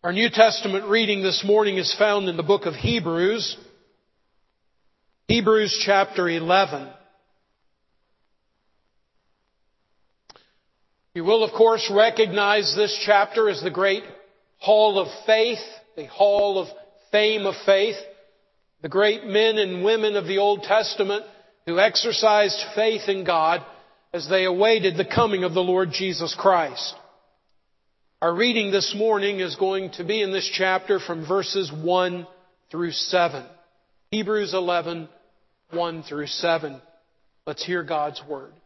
Our New Testament reading this morning is found in the book of Hebrews, Hebrews chapter 11. You will, of course, recognize this chapter as the great hall of faith, the hall of fame of faith, the great men and women of the Old Testament who exercised faith in God as they awaited the coming of the Lord Jesus Christ. Our reading this morning is going to be in this chapter from verses 1 through 7. Hebrews 11, 1 through 7. Let's hear God's Word.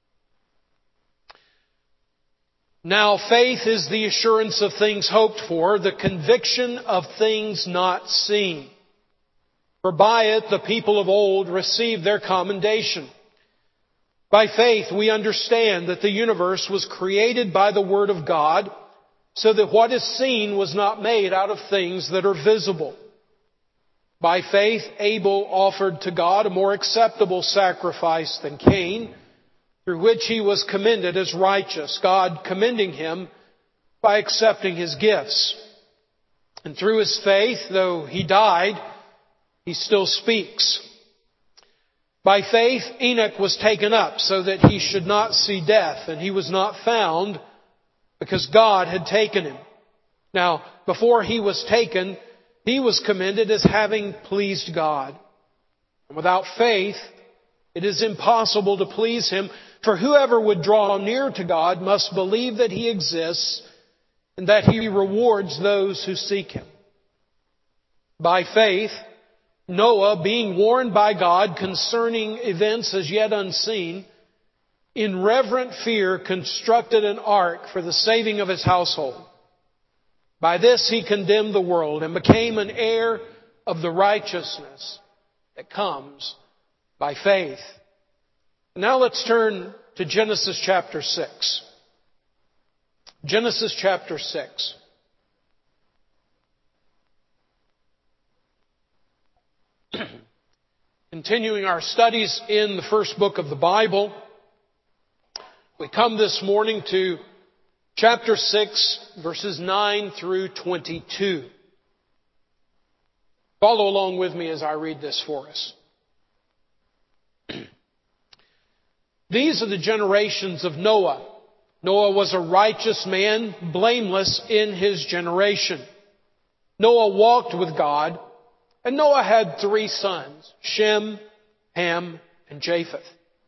Now faith is the assurance of things hoped for, the conviction of things not seen. For by it the people of old received their commendation. By faith we understand that the universe was created by the Word of God, so that what is seen was not made out of things that are visible. By faith Abel offered to God a more acceptable sacrifice than Cain, through which he was commended as righteous, God commending him by accepting his gifts. And through his faith, though he died, he still speaks. By faith Enoch was taken up so that he should not see death, and he was not found because God had taken him. Now, before he was taken, he was commended as having pleased God. And without faith, it is impossible to please Him, for whoever would draw near to God must believe that He exists and that He rewards those who seek Him. By faith, Noah, being warned by God concerning events as yet unseen, in reverent fear constructed an ark for the saving of his household. By this he condemned the world and became an heir of the righteousness that comes by faith. Now let's turn to Genesis chapter 6. Genesis chapter 6. Continuing our studies in the first book of the Bible, we come this morning to chapter 6, verses 9 through 22. Follow along with me as I read this for us. These are the generations of Noah. Noah was a righteous man, blameless in his generation. Noah walked with God, and Noah had 3 sons, Shem, Ham, and Japheth.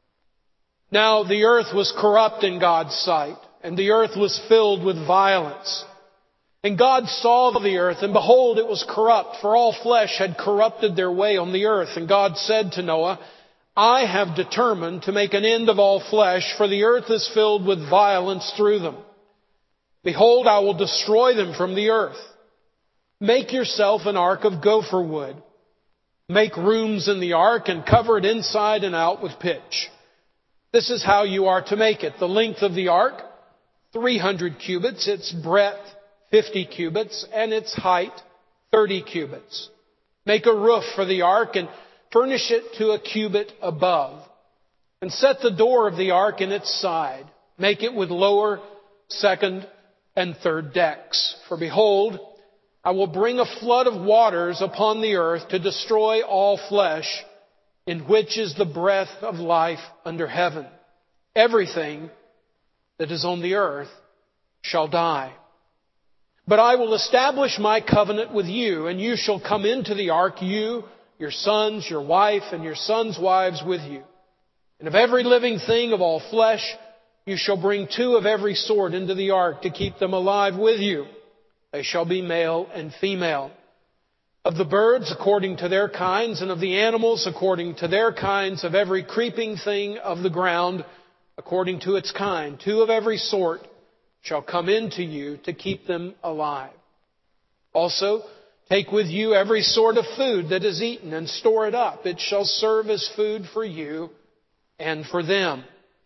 Now the earth was corrupt in God's sight, and the earth was filled with violence. And God saw the earth, and behold, it was corrupt, for all flesh had corrupted their way on the earth. And God said to Noah, I have determined to make an end of all flesh, for the earth is filled with violence through them. Behold, I will destroy them from the earth. Make yourself an ark of gopher wood. Make rooms in the ark and cover it inside and out with pitch. This is how you are to make it. The length of the ark, 300 cubits, its breadth, 50 cubits, and its height, 30 cubits. Make a roof for the ark and furnish it to a cubit above. And set the door of the ark in its side. Make it with lower, second, and third decks. For behold, I will bring a flood of waters upon the earth to destroy all flesh, in which is the breath of life under heaven. Everything that is on the earth shall die. But I will establish my covenant with you, and you shall come into the ark, you, your sons, your wife, and your sons' wives with you. And of every living thing of all flesh, you shall bring 2 of every sort into the ark to keep them alive with you. They shall be male and female. Of the birds according to their kinds, and of the animals according to their kinds, of every creeping thing of the ground according to its kind. 2 of every sort shall come into you to keep them alive. Also, take with you every sort of food that is eaten and store it up. It shall serve as food for you and for them.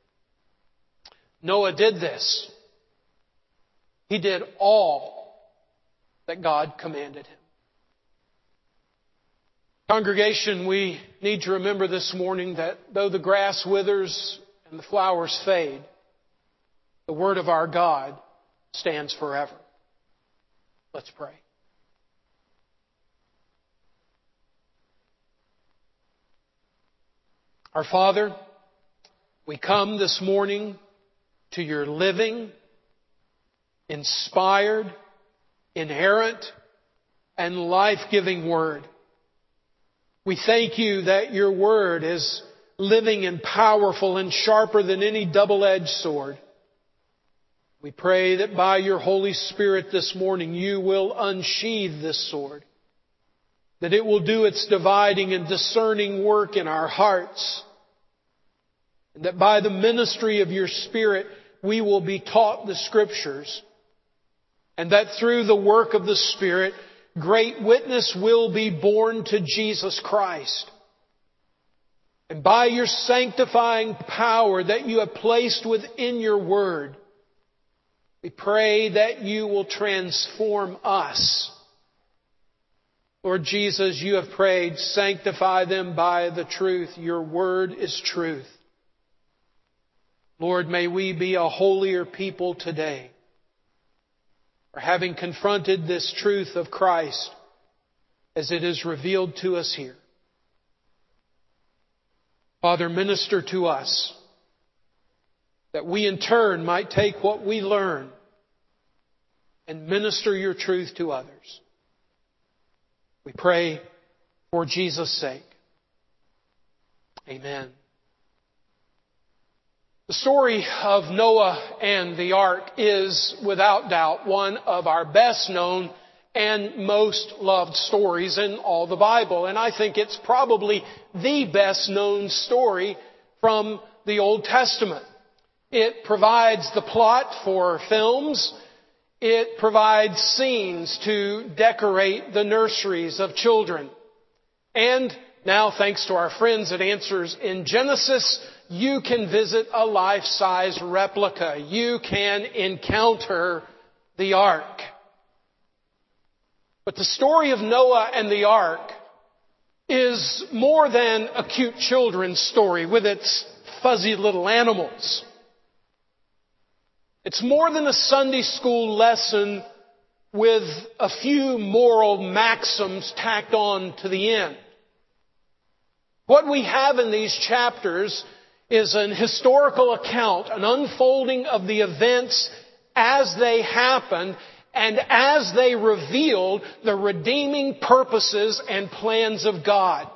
Noah did this. He did all that God commanded him. Congregation, we need to remember this morning that though the grass withers and the flowers fade, the Word of our God stands forever. Let's pray. Our Father, we come this morning to your living, inspired, inerrant, and life-giving Word. We thank you that your Word is living and powerful and sharper than any double-edged sword. We pray that by your Holy Spirit this morning you will unsheathe this sword, that it will do its dividing and discerning work in our hearts, and that by the ministry of your Spirit we will be taught the Scriptures, and that through the work of the Spirit great witness will be borne to Jesus Christ. And by your sanctifying power that you have placed within your Word, we pray that you will transform us. Lord Jesus, you have prayed, sanctify them by the truth. Your Word is truth. Lord, may we be a holier people today, for having confronted this truth of Christ as it is revealed to us here. Father, minister to us, that we in turn might take what we learn and minister your truth to others. We pray for Jesus' sake. Amen. The story of Noah and the ark is, without doubt, one of our best known and most loved stories in all the Bible. And I think it's probably the best known story from the Old Testament. It provides the plot for films. It provides scenes to decorate the nurseries of children. And now, thanks to our friends at Answers in Genesis, you can visit a life-size replica. You can encounter the ark. But the story of Noah and the ark is more than a cute children's story with its fuzzy little animals. It's more than a Sunday school lesson with a few moral maxims tacked on to the end. What we have in these chapters is an historical account, an unfolding of the events as they happened and as they revealed the redeeming purposes and plans of God.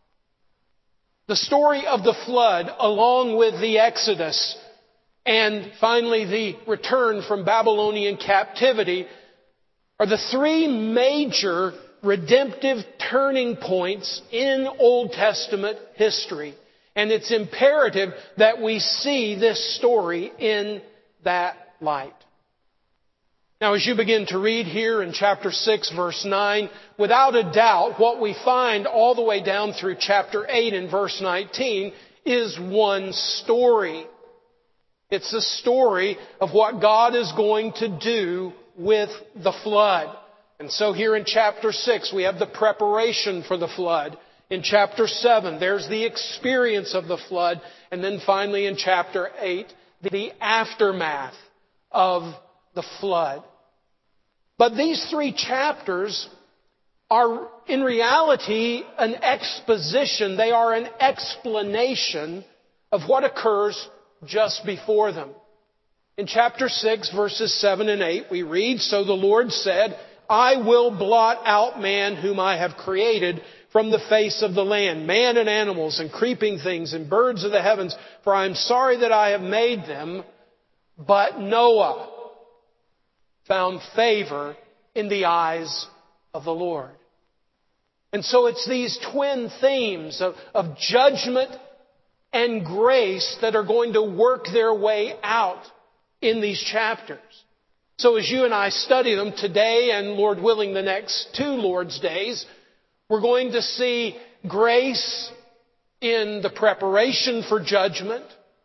The story of the flood, along with the Exodus, and finally the return from Babylonian captivity, are the three major redemptive turning points in Old Testament history. And it's imperative that we see this story in that light. Now, as you begin to read here in chapter 6, verse 9, without a doubt, what we find all the way down through chapter 8 and verse 19 is one story. It's the story of what God is going to do with the flood. And so here in chapter 6, we have the preparation for the flood. In chapter 7, there's the experience of the flood. And then finally in chapter 8, the aftermath of the flood. But these three chapters are in reality an exposition. They are an explanation of what occurs just before them. In chapter 6, verses 7 and 8, we read, "So the Lord said, I will blot out man whom I have created from the face of the land, man and animals and creeping things and birds of the heavens, for I am sorry that I have made them. But Noah found favor in the eyes of the Lord." And so it's these twin themes of judgment and grace that are going to work their way out in these chapters. So as you and I study them today and, Lord willing, the next 2 Lord's days, we're going to see grace in the preparation for judgment,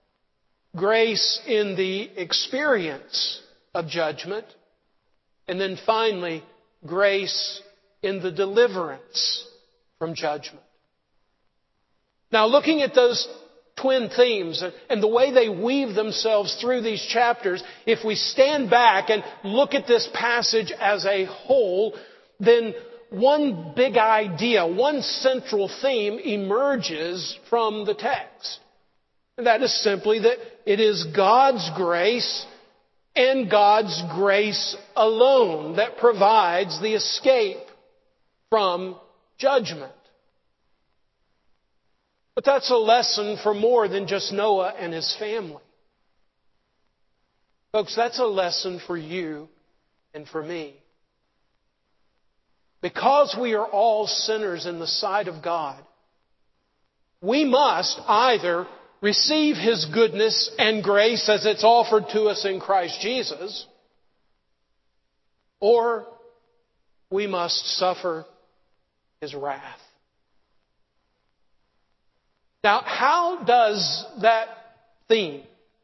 grace in the experience of judgment, and then finally, grace in the deliverance from judgment. Now, looking at those twin themes and the way they weave themselves through these chapters, if we stand back and look at this passage as a whole, then one big idea, one central theme emerges from the text. And that is simply that it is God's grace and God's grace alone that provides the escape from judgment. But that's a lesson for more than just Noah and his family. Folks, that's a lesson for you and for me. Because we are all sinners in the sight of God, we must either receive His goodness and grace as it's offered to us in Christ Jesus, or we must suffer His wrath. Now, how does that theme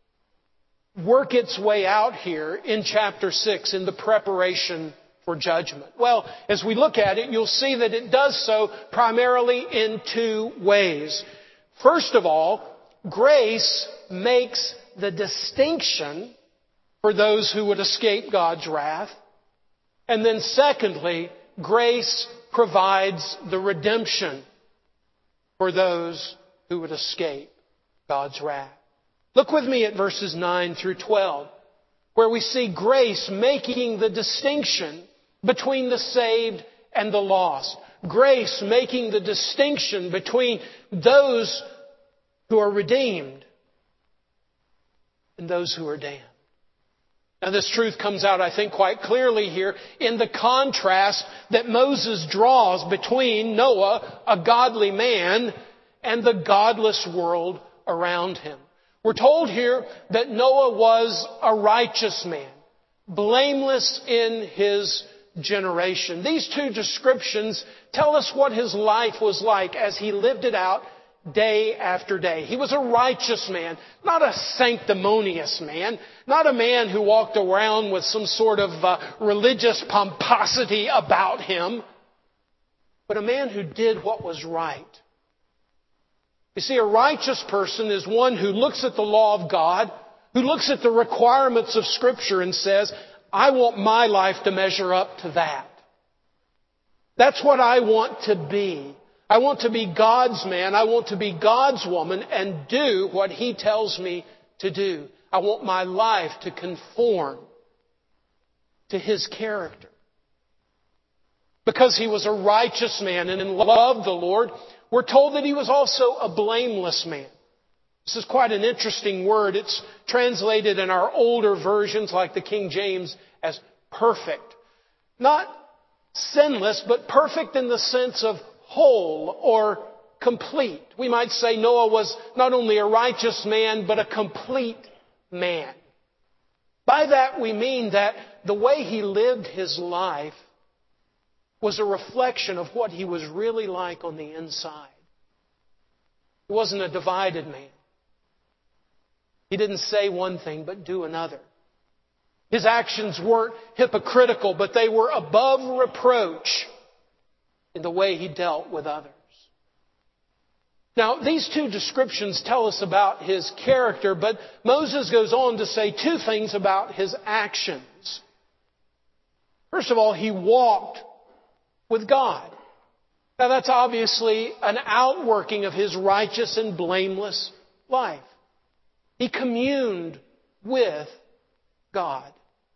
work its way out here in chapter 6 in the preparation for judgment? Well, as we look at it, you'll see that it does so primarily in two ways. First of all, grace makes the distinction for those who would escape God's wrath. And then secondly, grace provides the redemption for those who would escape God's wrath. Look with me at verses 9 through 12, where we see grace making the distinction between the saved and the lost. Grace making the distinction between those who are redeemed and those who are damned. Now this truth comes out, I think, quite clearly here in the contrast that Moses draws between Noah, a godly man, and the godless world around him. We're told here that Noah was a righteous man, blameless in his generation. These two descriptions tell us what his life was like as he lived it out day after day. He was a righteous man, not a sanctimonious man, not a man who walked around with some sort of religious pomposity about him, but a man who did what was right. You see, a righteous person is one who looks at the law of God, who looks at the requirements of Scripture and says, I want my life to measure up to that. That's what I want to be. I want to be God's man. I want to be God's woman and do what He tells me to do. I want my life to conform to His character. Because he was a righteous man and loved the Lord, we're told that he was also a blameless man. This is quite an interesting word. It's translated in our older versions, like the King James, as perfect. Not sinless, but perfect in the sense of whole or complete. We might say Noah was not only a righteous man, but a complete man. By that we mean that the way he lived his life was a reflection of what he was really like on the inside. He wasn't a divided man. He didn't say one thing but do another. His actions weren't hypocritical, but they were above reproach in the way he dealt with others. Now, these two descriptions tell us about his character, but Moses goes on to say two things about his actions. First of all, he walked with God. Now, that's obviously an outworking of his righteous and blameless life. He communed with God.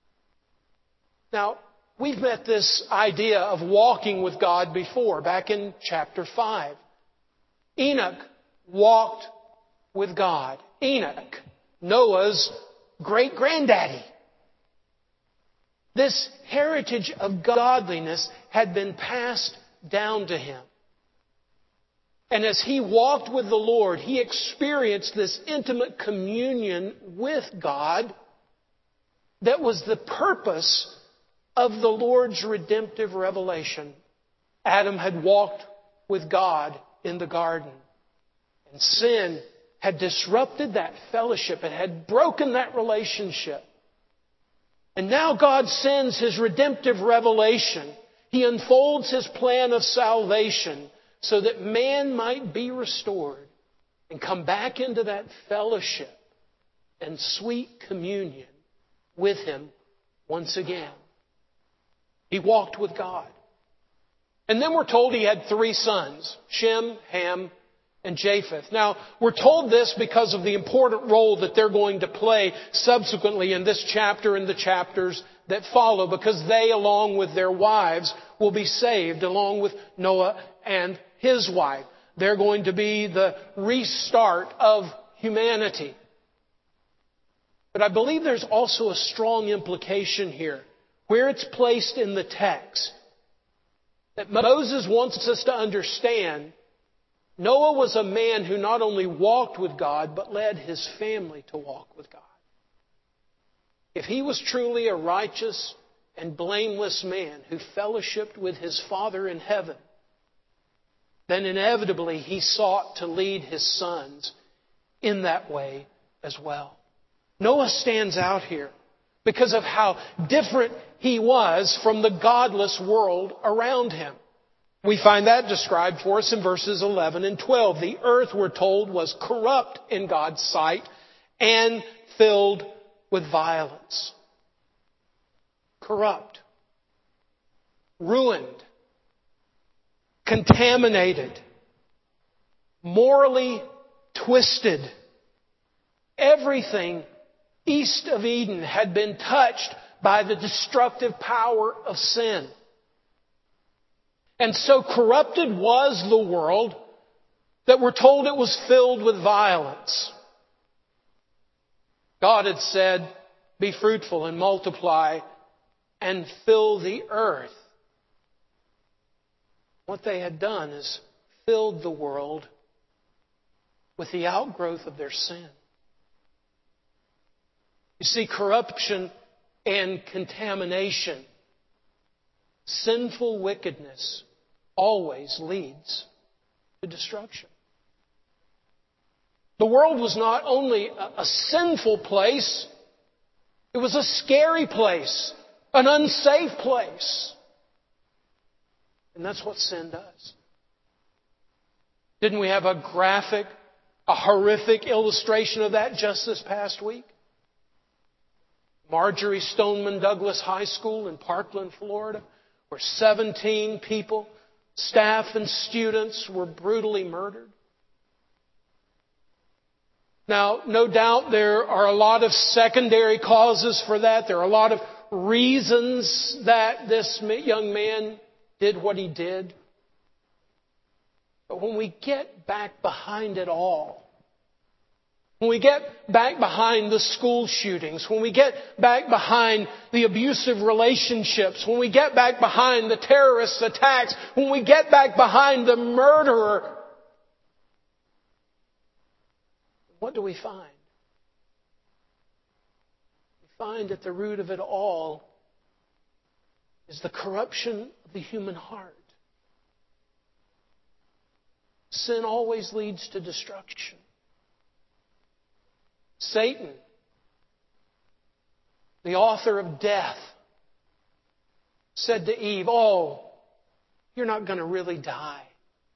Now, we've met this idea of walking with God before, back in chapter 5. Enoch walked with God. Enoch, Noah's great-granddaddy. This heritage of godliness had been passed down to him. And as he walked with the Lord, he experienced this intimate communion with God that was the purpose of the Lord's redemptive revelation. Adam had walked with God in the garden, and sin had disrupted that fellowship. It had broken that relationship. And now God sends His redemptive revelation. He unfolds His plan of salvation so that man might be restored and come back into that fellowship and sweet communion with Him once again. He walked with God. And then we're told he had 3 sons, Shem, Ham, and Japheth. Now, we're told this because of the important role that they're going to play subsequently in this chapter and the chapters that follow, because they, along with their wives, will be saved, along with Noah and his wife. They're going to be the restart of humanity. But I believe there's also a strong implication here, where it's placed in the text, that Moses wants us to understand Noah was a man who not only walked with God, but led his family to walk with God. If he was truly a righteous and blameless man who fellowshiped with his Father in heaven, then inevitably he sought to lead his sons in that way as well. Noah stands out here because of how different he was from the godless world around him. We find that described for us in verses 11 and 12. The earth, we're told, was corrupt in God's sight and filled with violence. Corrupt. Ruined. Contaminated. Morally twisted. Everything east of Eden had been touched by the destructive power of sin. And so corrupted was the world that we're told it was filled with violence. God had said, "Be fruitful and multiply and fill the earth." What they had done is filled the world with the outgrowth of their sin. You see, corruption and contamination, sinful wickedness, always leads to destruction. The world was not only a sinful place, it was a scary place, an unsafe place. And that's what sin does. Didn't we have a graphic, a horrific illustration of that just this past week? Marjorie Stoneman Douglas High School in Parkland, Florida, where 17 people, staff and students, were brutally murdered. Now, no doubt there are a lot of secondary causes for that. There are a lot of reasons that this young man did what he did. But when we get back behind it all, when we get back behind the school shootings, when we get back behind the abusive relationships, when we get back behind the terrorist attacks, when we get back behind the murderer, what do we find? We find at the root of it all is the corruption of the human heart. Sin always leads to destruction. Satan, the author of death, said to Eve, "Oh, you're not going to really die."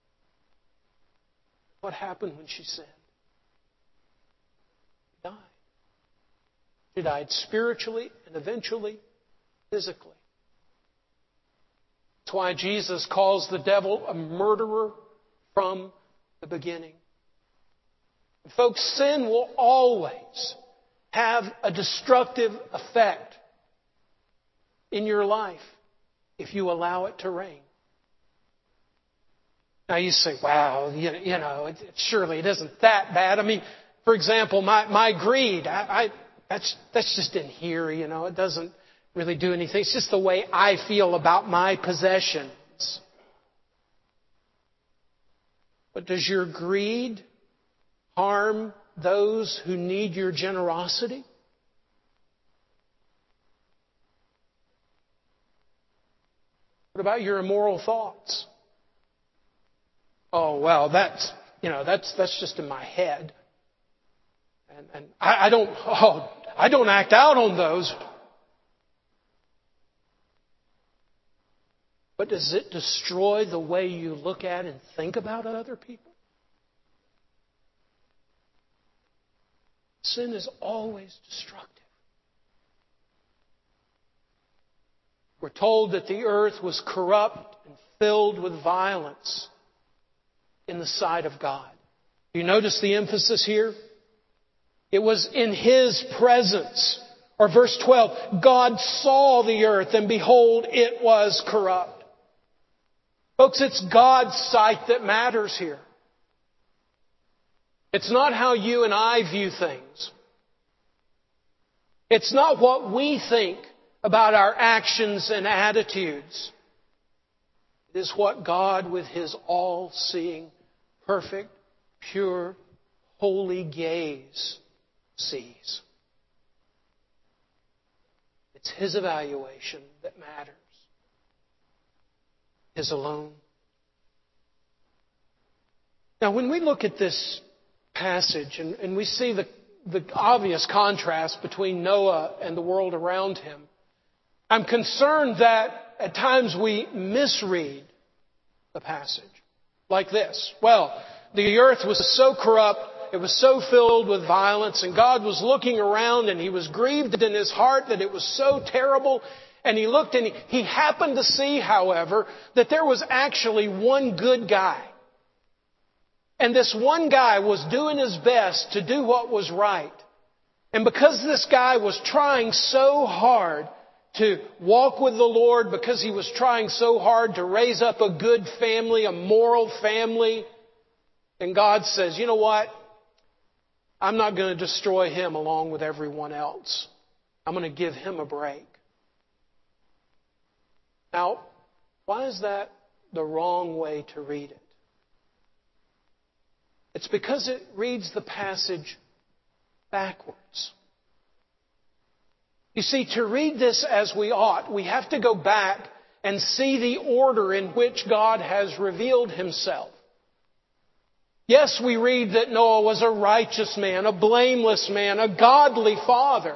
What happened when she sinned? She died. She died spiritually and eventually physically. That's why Jesus calls the devil a murderer from the beginning. Folks, sin will always have a destructive effect in your life if you allow it to reign. Now you say, "Wow, surely it isn't that bad." I mean, for example, my greed, that's just in here, it doesn't really do anything. It's just the way I feel about my possessions. But does your greed harm those who need your generosity? What about your immoral thoughts? "Oh, well, that's just in my head. And I don't act out on those." But does it destroy the way you look at and think about other people? sin is always destructive. We're told that the earth was corrupt and filled with violence in the sight of God. Do you notice the emphasis here? It was in His presence. Or verse 12, God saw the earth and behold, it was corrupt. Folks, it's God's sight that matters here. It's not how you and I view things. It's not what we think about our actions and attitudes. It is what God, with His all-seeing, perfect, pure, holy gaze, sees. It's His evaluation that matters. His alone. Now, when we look at this passage and we see the obvious contrast between Noah and the world around him, I'm concerned that at times we misread the passage like this. Well, the earth was so corrupt, it was so filled with violence, and God was looking around and He was grieved in His heart that it was so terrible. And He looked and He happened to see, however, that there was actually one good guy. And this one guy was doing his best to do what was right. And because this guy was trying so hard to walk with the Lord, because he was trying so hard to raise up a good family, a moral family, and God says, you know what? I'm not going to destroy him along with everyone else. I'm going to give him a break. Now, why is that the wrong way to read it? It's because it reads the passage backwards. You see, to read this as we ought, we have to go back and see the order in which God has revealed Himself. Yes, we read that Noah was a righteous man, a blameless man, a godly father.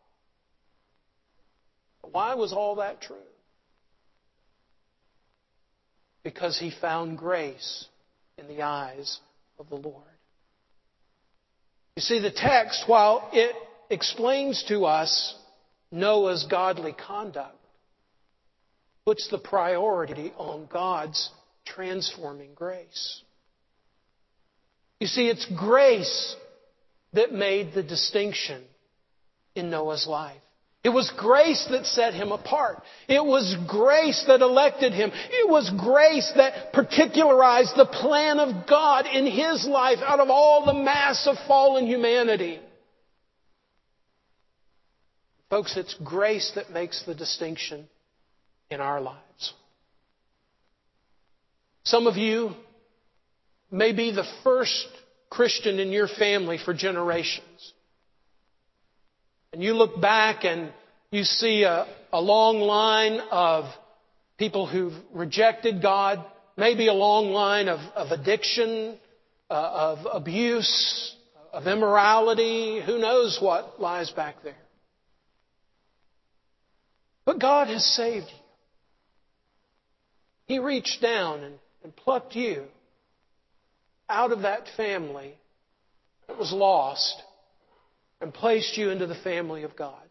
But why was all that true? Because he found grace in the eyes of the Lord. You see, the text, while it explains to us Noah's godly conduct, puts the priority on God's transforming grace. You see, it's grace that made the distinction in Noah's life. It was grace that set him apart. It was grace that elected him. It was grace that particularized the plan of God in his life out of all the mass of fallen humanity. Folks, it's grace that makes the distinction in our lives. Some of you may be the first Christian in your family for generations. And you look back and you see a long line of people who've rejected God, maybe a long line of addiction, of abuse, of immorality. Who knows what lies back there? But God has saved you. He reached down and plucked you out of that family that was lost and placed you into the family of God.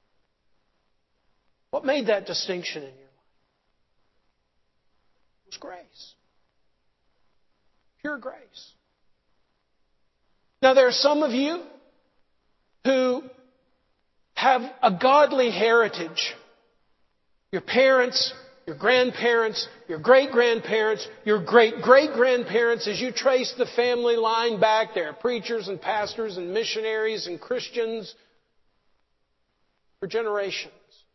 What made that distinction in your life? It was grace. Pure grace. Now there are some of you who have a godly heritage. Your parents, your grandparents, your great-grandparents, your great-great-grandparents, as you trace the family line back, there are preachers and pastors and missionaries and Christians for generations.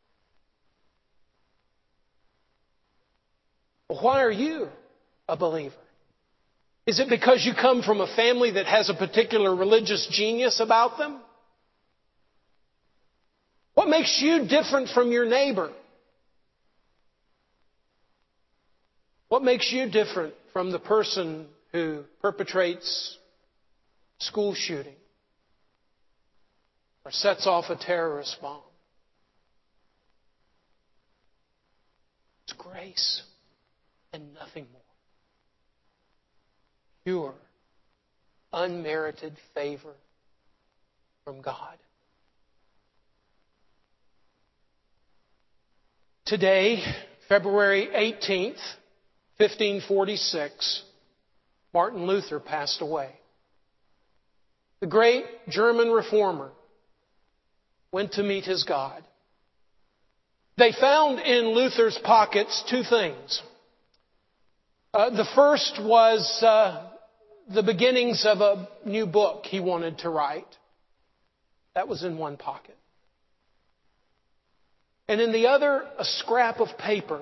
Well, why are you a believer? Is it because you come from a family that has a particular religious genius about them? What makes you different from your neighbor? What makes you different from the person who perpetrates school shooting or sets off a terrorist bomb? It's grace and nothing more. Pure, unmerited favor from God. Today, February 18th, 1546, Martin Luther passed away. The great German reformer went to meet his God. They found in Luther's pockets two things. The first was the beginnings of a new book he wanted to write. That was in one pocket. And in the other, a scrap of paper.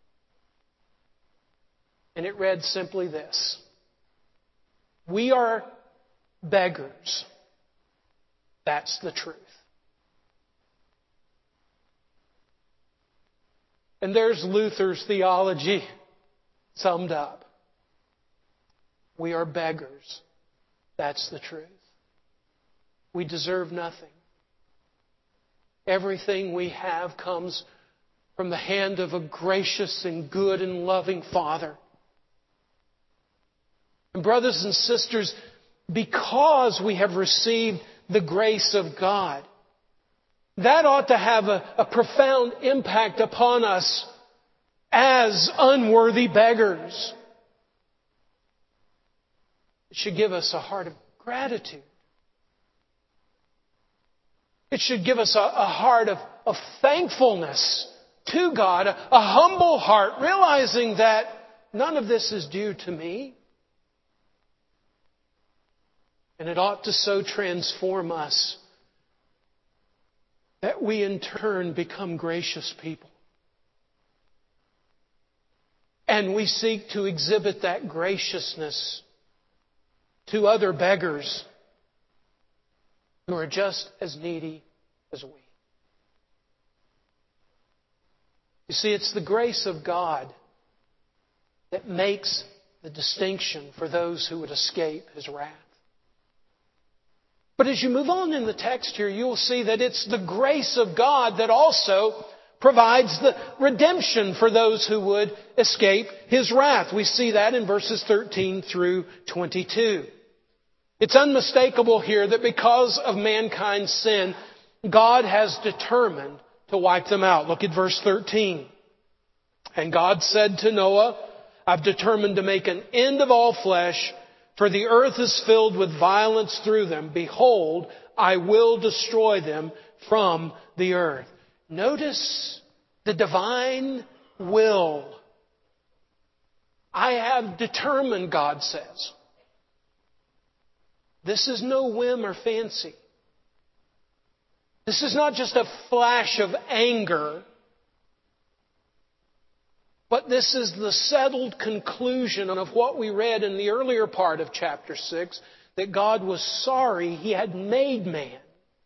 And it read simply this: "We are beggars. That's the truth." And there's Luther's theology summed up. We are beggars. That's the truth. We deserve nothing. Everything we have comes from the hand of a gracious and good and loving Father. And brothers and sisters, because we have received the grace of God, that ought to have a profound impact upon us as unworthy beggars. It should give us a heart of gratitude. It should give us a heart of thankfulness to God, a humble heart, realizing that none of this is due to me. And it ought to so transform us that we in turn become gracious people. And we seek to exhibit that graciousness to other beggars who are just as needy as we. You see, it's the grace of God that makes the distinction for those who would escape His wrath. But as you move on in the text here, you'll see that it's the grace of God that also provides the redemption for those who would escape His wrath. We see that in verses 13 through 22. It's unmistakable here that because of mankind's sin, God has determined to wipe them out. Look at verse 13. "And God said to Noah, I've determined to make an end of all flesh, for the earth is filled with violence through them. Behold, I will destroy them from the earth." Notice the divine will. I have determined, God says. This is no whim or fancy. This is not just a flash of anger, but this is the settled conclusion of what we read in the earlier part of chapter 6, that God was sorry He had made man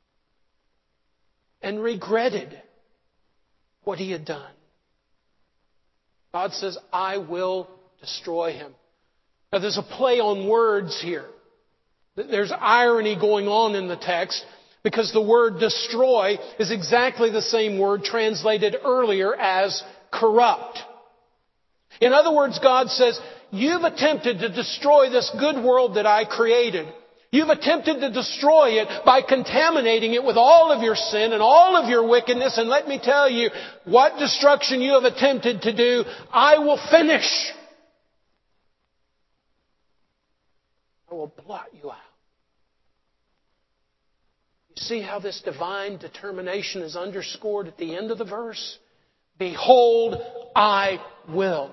and regretted what He had done. God says, I will destroy him. Now there's a play on words here. There's irony going on in the text because the word destroy is exactly the same word translated earlier as corrupt. In other words, God says, you've attempted to destroy this good world that I created. You've attempted to destroy it by contaminating it with all of your sin and all of your wickedness. And let me tell you, what destruction you have attempted to do, I will finish. I will blot you out. You see how this divine determination is underscored at the end of the verse? Behold, I will.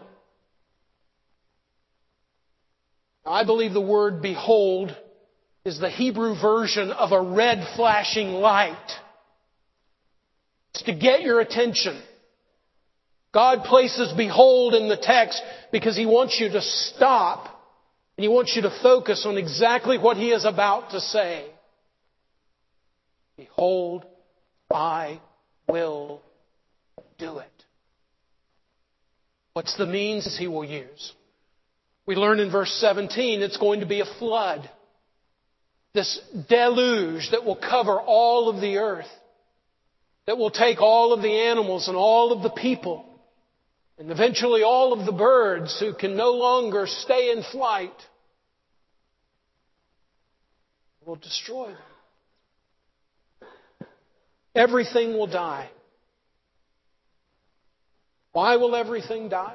Now, I believe the word behold is the Hebrew version of a red flashing light. It's to get your attention. God places behold in the text because He wants you to stop and He wants you to focus on exactly what He is about to say. Behold, I will do it. What's the means He will use? We learn in verse 17 it's going to be a flood. This deluge that will cover all of the earth. That will take all of the animals and all of the people. And eventually all of the birds who can no longer stay in flight. Will destroy them. Everything will die. Why will everything die?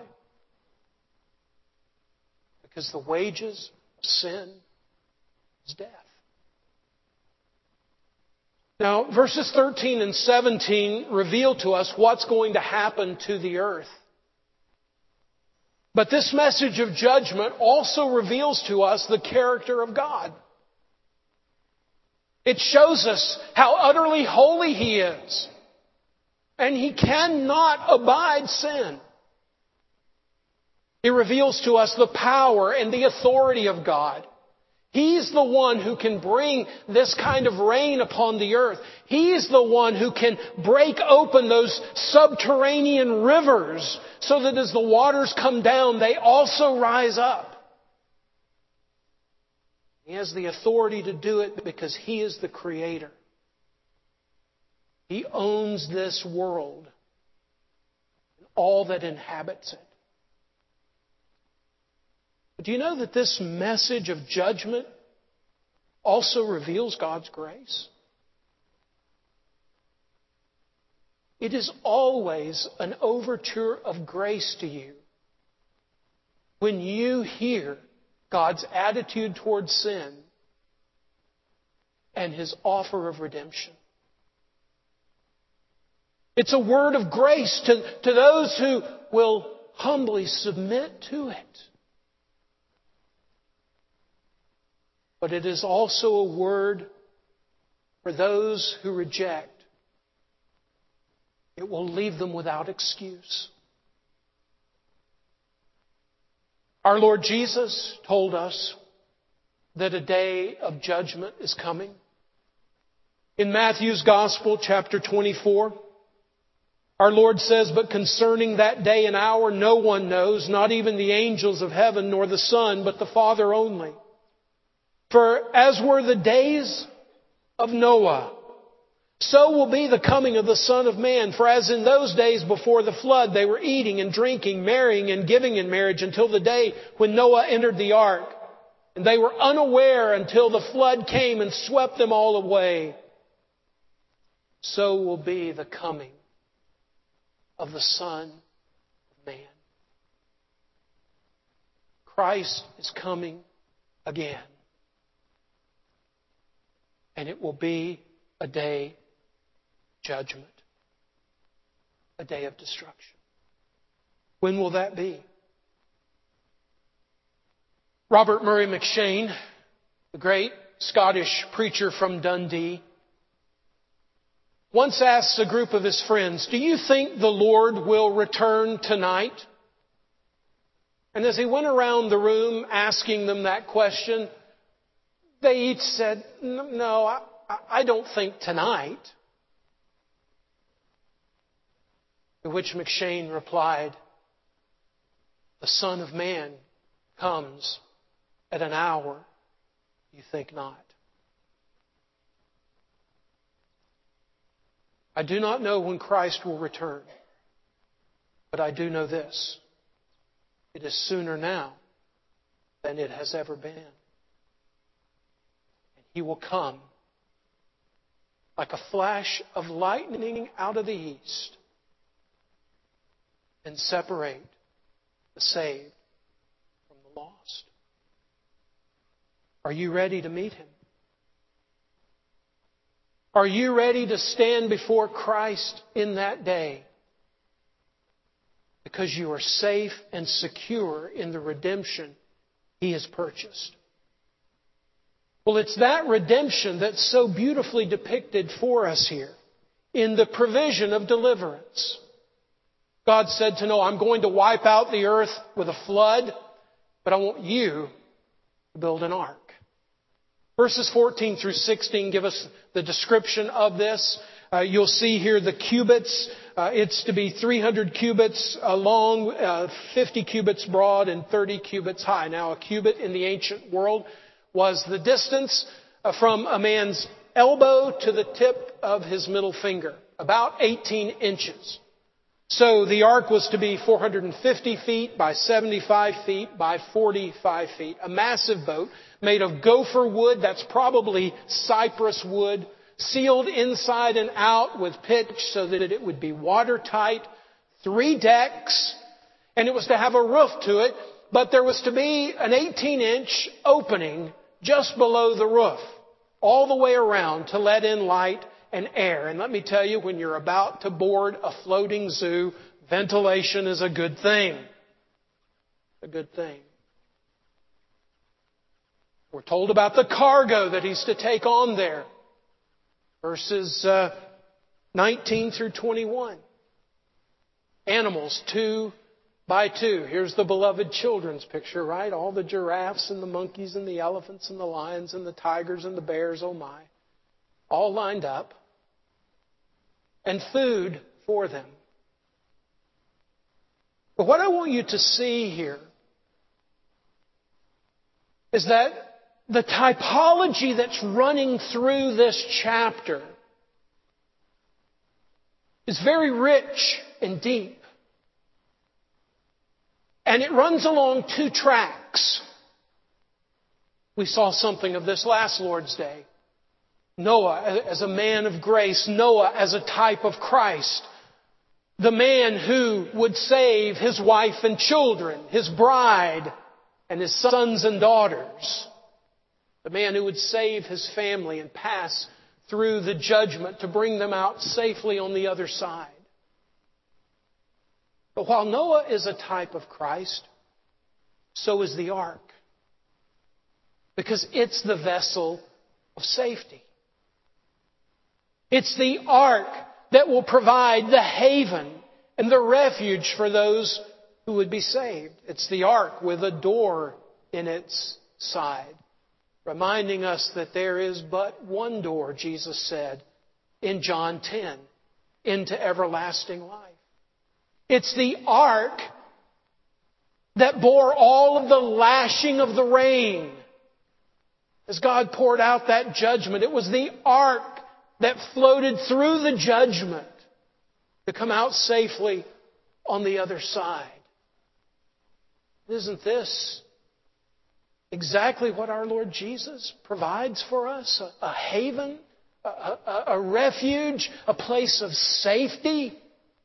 Because the wages of sin is death. Now, verses 13 and 17 reveal to us what's going to happen to the earth. But this message of judgment also reveals to us the character of God. It shows us how utterly holy He is. And He cannot abide sin. It reveals to us the power and the authority of God. He's the one who can bring this kind of rain upon the earth. He's the one who can break open those subterranean rivers so that as the waters come down, they also rise up. He has the authority to do it because He is the Creator. He owns this world and all that inhabits it. But do you know that this message of judgment also reveals God's grace? It is always an overture of grace to you when you hear God's attitude towards sin and His offer of redemption. It's a word of grace to those who will humbly submit to it. But it is also a word for those who reject. It will leave them without excuse. Our Lord Jesus told us that a day of judgment is coming. In Matthew's Gospel, chapter 24, our Lord says, "But concerning that day and hour no one knows, not even the angels of heaven nor the Son, but the Father only. For as were the days of Noah, so will be the coming of the Son of Man. For as in those days before the flood, they were eating and drinking, marrying and giving in marriage until the day when Noah entered the ark. And they were unaware until the flood came and swept them all away. So will be the coming of the Son of Man." Christ is coming again. And it will be a day of judgment. A day of destruction. When will that be? Robert Murray McCheyne, the great Scottish preacher from Dundee, once asked a group of his friends, "Do you think the Lord will return tonight?" And as he went around the room asking them that question, they each said, "No, I don't think tonight." To which McCheyne replied, "The Son of Man comes at an hour you think not." I do not know when Christ will return, but I do know this. It is sooner now than it has ever been. He will come like a flash of lightning out of the east and separate the saved from the lost. Are you ready to meet Him? Are you ready to stand before Christ in that day? Because you are safe and secure in the redemption He has purchased. Well, it's that redemption that's so beautifully depicted for us here in the provision of deliverance. God said to Noah, "I'm going to wipe out the earth with a flood, but I want you to build an ark." Verses 14 through 16 give us the description of this. You'll see here the cubits. It's to be 300 cubits long, 50 cubits broad, and 30 cubits high. Now, a cubit in the ancient world was the distance from a man's elbow to the tip of his middle finger, about 18 inches. So the ark was to be 450 feet by 75 feet by 45 feet. A massive boat made of gopher wood, that's probably cypress wood, sealed inside and out with pitch so that it would be watertight, 3 decks, and it was to have a roof to it, but there was to be an 18-inch opening just below the roof, all the way around to let in light and air. And let me tell you, when you're about to board a floating zoo, ventilation is a good thing. A good thing. We're told about the cargo that he's to take on there. Verses 19 through 21. Animals, 2 by 2. Here's the beloved children's picture, right? All the giraffes and the monkeys and the elephants and the lions and the tigers and the bears, oh my. All lined up. And food for them. But what I want you to see here is that the typology that's running through this chapter is very rich and deep. And it runs along 2 tracks. We saw something of this last Lord's Day. Noah as a man of grace. Noah as a type of Christ. The man who would save his wife and children, his bride and his sons and daughters. The man who would save his family and pass through the judgment to bring them out safely on the other side. But while Noah is a type of Christ, so is the ark. Because it's the vessel of safety. It's the ark that will provide the haven and the refuge for those who would be saved. It's the ark with a door in its side, reminding us that there is but one door, Jesus said in John 10, into everlasting life. It's the ark that bore all of the lashing of the rain as God poured out that judgment. It was the ark that floated through the judgment to come out safely on the other side. Isn't this exactly what our Lord Jesus provides for us? A haven, a refuge, a place of safety.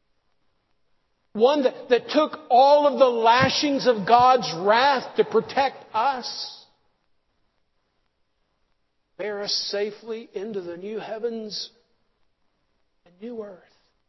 One that took all of the lashings of God's wrath to protect us. Bear us safely into the new heavens and new earth.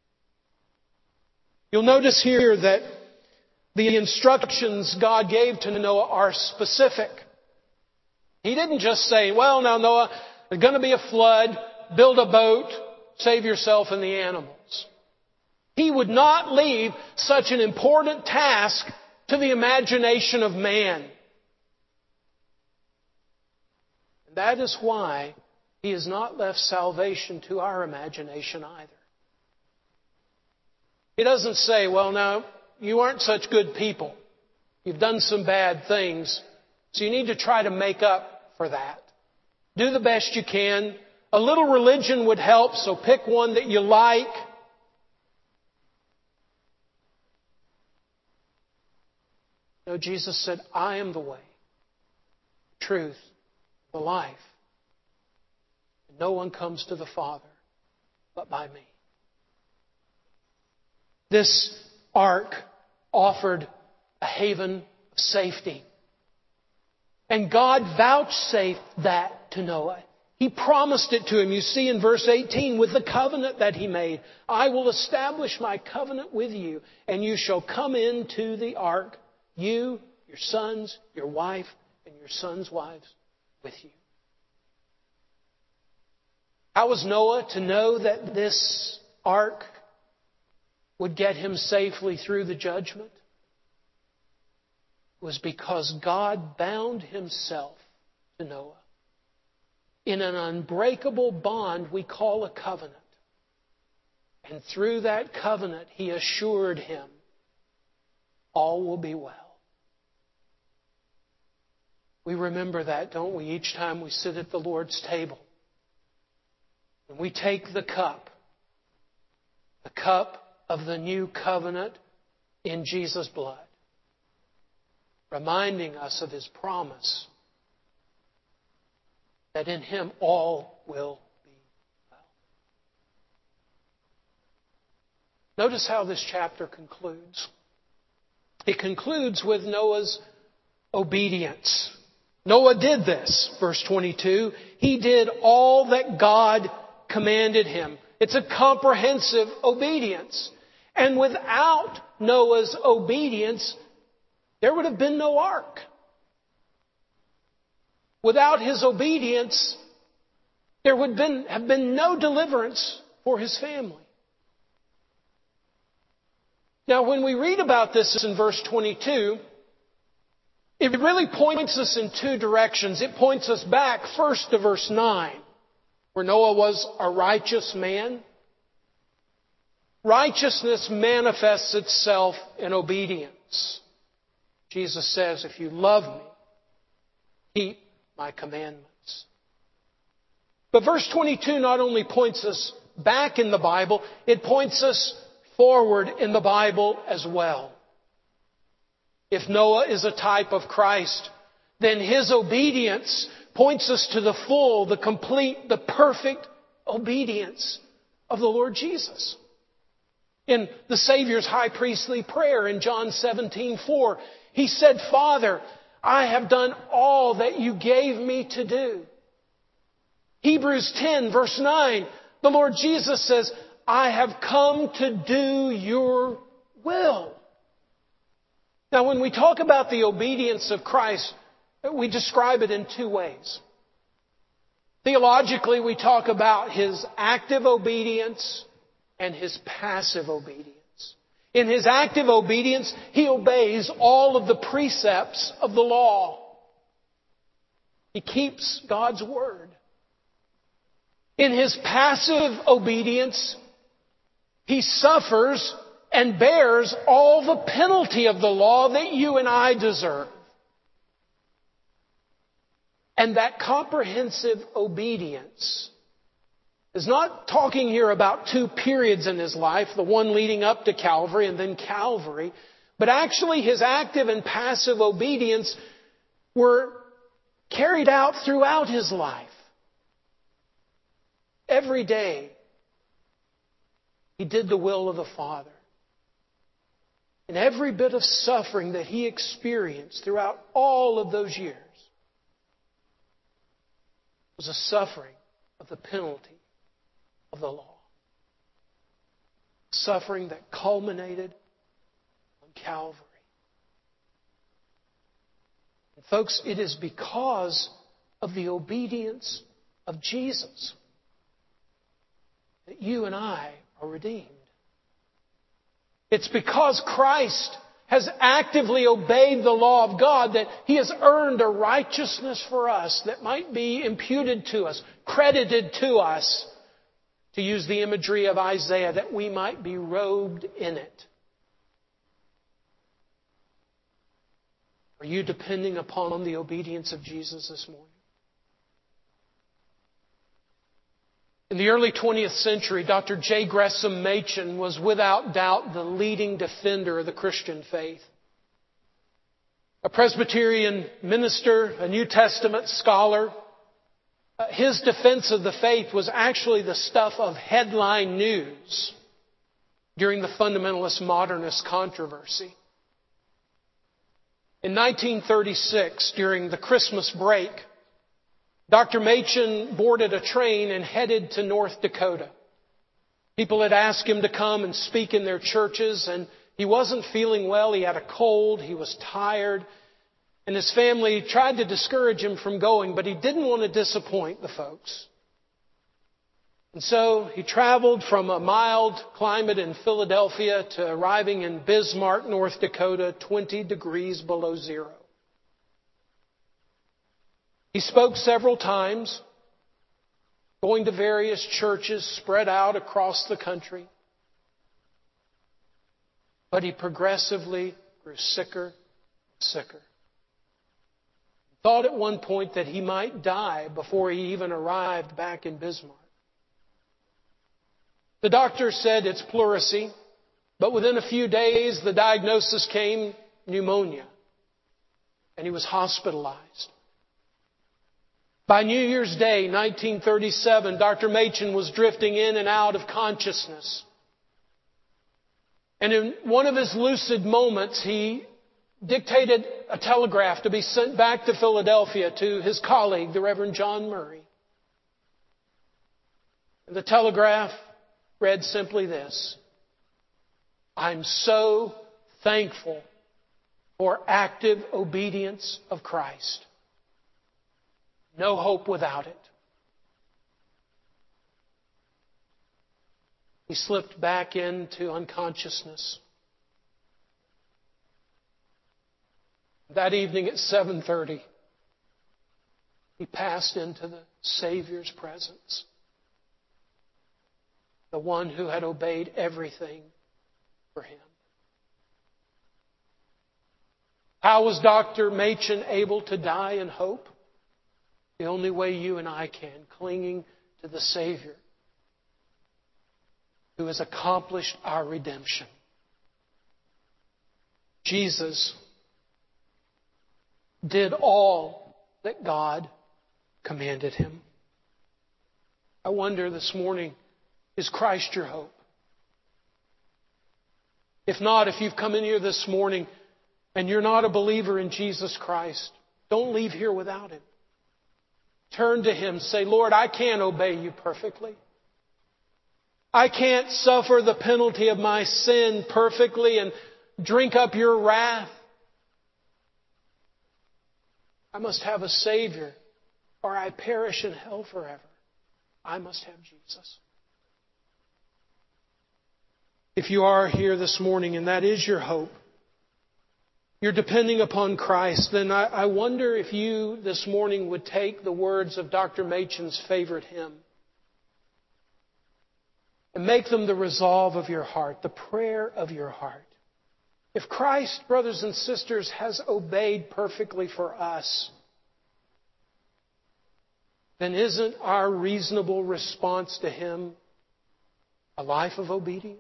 You'll notice here that the instructions God gave to Noah are specific. He didn't just say, well, now Noah, there's going to be a flood, build a boat, save yourself and the animals. He would not leave such an important task to the imagination of man. And that is why He has not left salvation to our imagination either. He doesn't say, well, now, you aren't such good people. You've done some bad things, so you need to try to make up for that. Do the best you can. A little religion would help, so pick one that you like. No, Jesus said, I am the way, the truth, the life. No one comes to the Father but by me. This ark offered a haven of safety. And God vouchsafed that to Noah. He promised it to him. You see in verse 18, with the covenant that He made, I will establish my covenant with you, and you shall come into the ark, you, your sons, your wife, and your sons' wives with you. How was Noah to know that this ark would get him safely through the judgment? It was because God bound Himself to Noah in an unbreakable bond we call a covenant. And through that covenant, He assured him, all will be well. We remember that, don't we, each time we sit at the Lord's table. When we take the cup of the new covenant in Jesus' blood, reminding us of His promise that in Him all will be well. Notice how this chapter concludes. It concludes with Noah's obedience. Noah did this, verse 22. He did all that God commanded him. It's a comprehensive obedience. And without Noah's obedience, there would have been no ark. Without his obedience, there would have been no deliverance for his family. Now, when we read about this in verse 22, it really points us in two directions. It points us back first to verse 9, where Noah was a righteous man. Righteousness manifests itself in obedience. Jesus says, if you love me, keep my commandments. But verse 22 not only points us back in the Bible, it points us forward in the Bible as well. If Noah is a type of Christ, then his obedience points us to the full, the complete, the perfect obedience of the Lord Jesus. In the Savior's high priestly prayer in John 17:4, He said, Father, I have done all that you gave me to do. Hebrews 10 verse 9, the Lord Jesus says, I have come to do your will. Now, when we talk about the obedience of Christ, we describe it in two ways. Theologically, we talk about His active obedience and His passive obedience. In His active obedience, He obeys all of the precepts of the law. He keeps God's word. In His passive obedience, He suffers and bears all the penalty of the law that you and I deserve. And that comprehensive obedience is not talking here about two periods in His life, the one leading up to Calvary and then Calvary, but actually His active and passive obedience were carried out throughout His life. Every day, He did the will of the Father. And every bit of suffering that He experienced throughout all of those years was a suffering of the penalty of the law. Suffering that culminated on Calvary. And folks, it is because of the obedience of Jesus that you and I are redeemed. It's because Christ has actively obeyed the law of God that He has earned a righteousness for us that might be imputed to us, credited to us, to use the imagery of Isaiah, that we might be robed in it. Are you depending upon the obedience of Jesus this morning? In the early 20th century, Dr. J. Gresham Machen was without doubt the leading defender of the Christian faith. A Presbyterian minister, a New Testament scholar, his defense of the faith was actually the stuff of headline news during the fundamentalist modernist controversy. In 1936, during the Christmas break, Dr. Machen boarded a train and headed to North Dakota. People had asked him to come and speak in their churches, and he wasn't feeling well. He had a cold. He was tired. And his family tried to discourage him from going, but he didn't want to disappoint the folks. And so he traveled from a mild climate in Philadelphia to arriving in Bismarck, North Dakota, 20 degrees below zero. He spoke several times, going to various churches spread out across the country. But he progressively grew sicker and sicker. Thought at one point that he might die before he even arrived back in Bismarck. The doctor said it's pleurisy, but within a few days the diagnosis came pneumonia, and he was hospitalized. By New Year's Day, 1937, Dr. Machen was drifting in and out of consciousness. And in one of his lucid moments, he dictated a telegraph to be sent back to Philadelphia to his colleague, the Reverend John Murray. And the telegraph read simply this: I'm so thankful for active obedience of Christ. No hope without it. He slipped back into unconsciousness. That evening at 7:30, he passed into the Savior's presence. The one who had obeyed everything for him. How was Dr. Machen able to die in hope? The only way you and I can, clinging to the Savior who has accomplished our redemption. Jesus did all that God commanded him. I wonder this morning, is Christ your hope? If not, if you've come in here this morning and you're not a believer in Jesus Christ, don't leave here without Him. Turn to Him. Say, Lord, I can't obey You perfectly. I can't suffer the penalty of my sin perfectly and drink up Your wrath. I must have a Savior or I perish in hell forever. I must have Jesus. If you are here this morning and that is your hope, you're depending upon Christ, then I wonder if you this morning would take the words of Dr. Machen's favorite hymn and make them the resolve of your heart, the prayer of your heart. If Christ, brothers and sisters, has obeyed perfectly for us, then isn't our reasonable response to Him a life of obedience?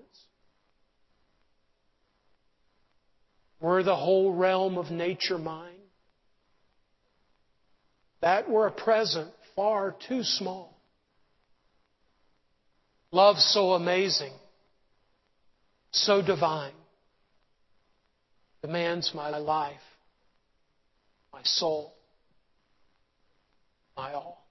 Were the whole realm of nature mine, that were a present far too small. Love so amazing, so divine, demands my life, my soul, my all.